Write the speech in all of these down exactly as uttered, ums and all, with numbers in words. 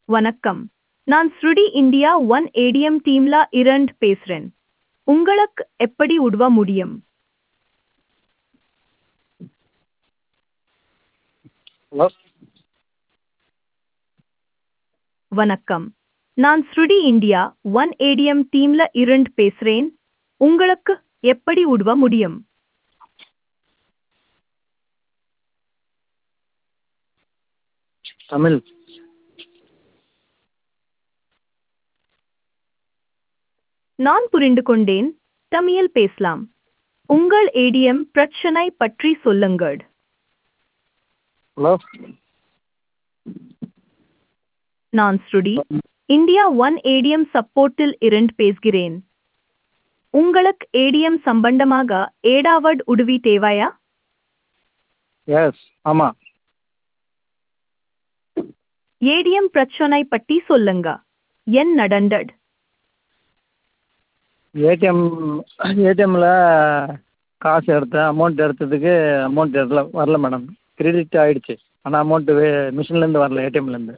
வணக்கம். நான் ஸ்ருடி India one ATM டீம்ல இரண்டு பேசுறேன். உங்களுக்கு எப்படி உதவ முடியும்? ஹலோ. வணக்கம். நான் ஸ்ருடி இந்தியா ஒன் ஏடிஎம் டீம்ல இரண்டு பேசுறேன். உங்களுக்கு எப்படி உதவ முடியும்? தமிழ். நான் புரிந்து கொண்டேன். தமிழில் பேசலாம். உங்கள் ஏடிஎம் பிரச்சனை பற்றி சொல்லுங்கள். ஹலோ. நான் ஸ்ருடி இந்தியா ஒன் ஏடிஎம் சப்போர்ட்டில் இருந்து பேசுகிறேன். உங்களுக்கு ஏடிஎம் சம்பந்தமாக ஏதாவது உதவி தேவையா? எஸ், ஆமாம். ஏடிஎம் பிரச்சனை பற்றி சொல்லுங்க. என்ன நடந்தது? ஏடிஎம் ஏடிஎம்மில் காசு எடுத்தேன். அமௌண்ட் எடுத்ததுக்கு அமௌண்ட் வரல வரல மேடம். கிரெடிட் ஆகிடுச்சு. ஆனால் அமௌண்ட்டு வே மிஷின்லேருந்து வரல, ஏடிஎம்லேருந்து.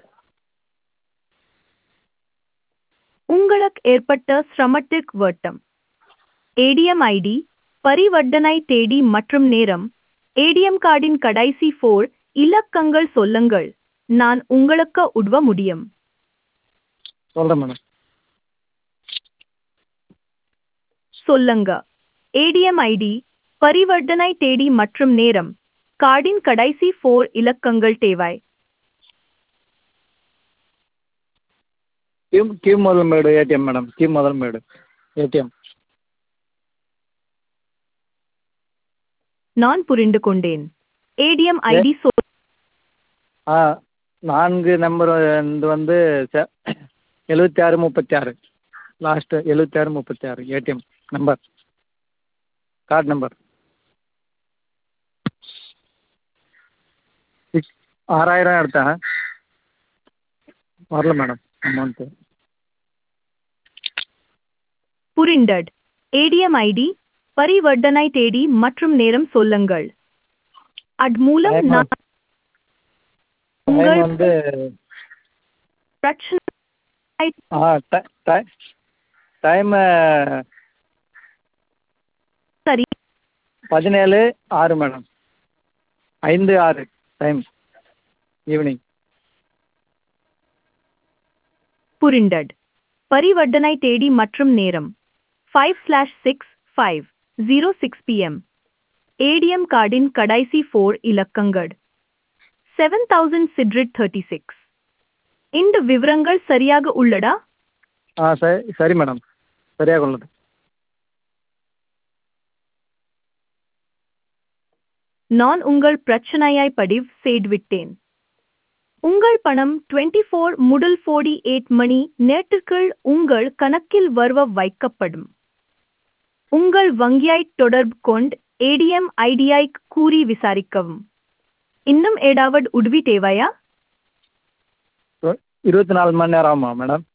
உங்களுக்கு ஏற்பட்ட சிரமத்திற்கு வருத்தம். ஏடிஎம் ஐடி, பரிவர்த்தனை தேதி மற்றும் நேரம், ஏடிஎம் கார்டின் கடைசி ஃபோர் இலக்கங்கள் சொல்லுங்கள். நான் உங்களுக்கு உதவ முடியும். சொல்கிறேன் மேடம். சொல்லுங்க. ஏடிஎம் ஐடி, பரிவர்த்தனை தேதி மற்றும் நேரம், கார்டின் கடைசி ஃபோர் இலக்கங்கள் தேவை. கியூ கியூ முதல்மேடு ஏடிஎம் மேடம். கியூ முதல்மேடு ஏடிஎம். நான் புரிந்து கொண்டேன். ஏடிஎம் ஐடி சொல். ஆ நான்கு நம்பர் இது வந்து எழுபத்தி ஆறு முப்பத்தி ஆறு. லாஸ்ட்டு எழுபத்தி ஆறு முப்பத்தி ஆறு ATM number, card number. Six ஆறாயிரம் எடுத்தேன், வரல மேடம் அமௌண்ட்டு. புரிந்தது. ஏடிஎம் ஐடி, பரிவர்த்தனை தேதி மற்றும் நேரம் சொல்லுங்கள். அது மூலம் டைம் நான் டைம் உங்கள் வந்து பிரச்சனை ஆ டை டை டைமு சரி. பதினேழு ஆறு மேடம். ஐந்து ஆறு டைம் ஈவினிங். புரிந்தது. பரிவர்த்தனை தேதி மற்றும் நேரம் five slash six five zero six PM. ATM கார்டின் கடைசி ஃபோர் இலக்கங்கள் செவன் தௌசண்ட் சிட்ரிட் தேர்ட்டி சிக்ஸ். இந்த விவரங்கள் சரியாக உள்ளதா? ஆ சரி சரி மேடம், சரியாக உள்ளது. நான் உங்கள் பிரச்சனையை பதிவு செய்துவிட்டேன். உங்கள் பணம் டுவெண்ட்டி ஃபோர் முதல் ஃபோர்ட்டி எயிட் மணி நேரத்திற்குள் உங்கள் கணக்கில் வரவு வைக்கப்படும். உங்கள் வங்கியைத் தொடர்பு கொண்டு ஏடிஎம் ஐடியை கூறி விசாரிக்கவும். இன்னும் ஏதாவது உதவி தேவையா? இருபத்தி நாலு மணி நேரம் ஆகுமா மேடம்?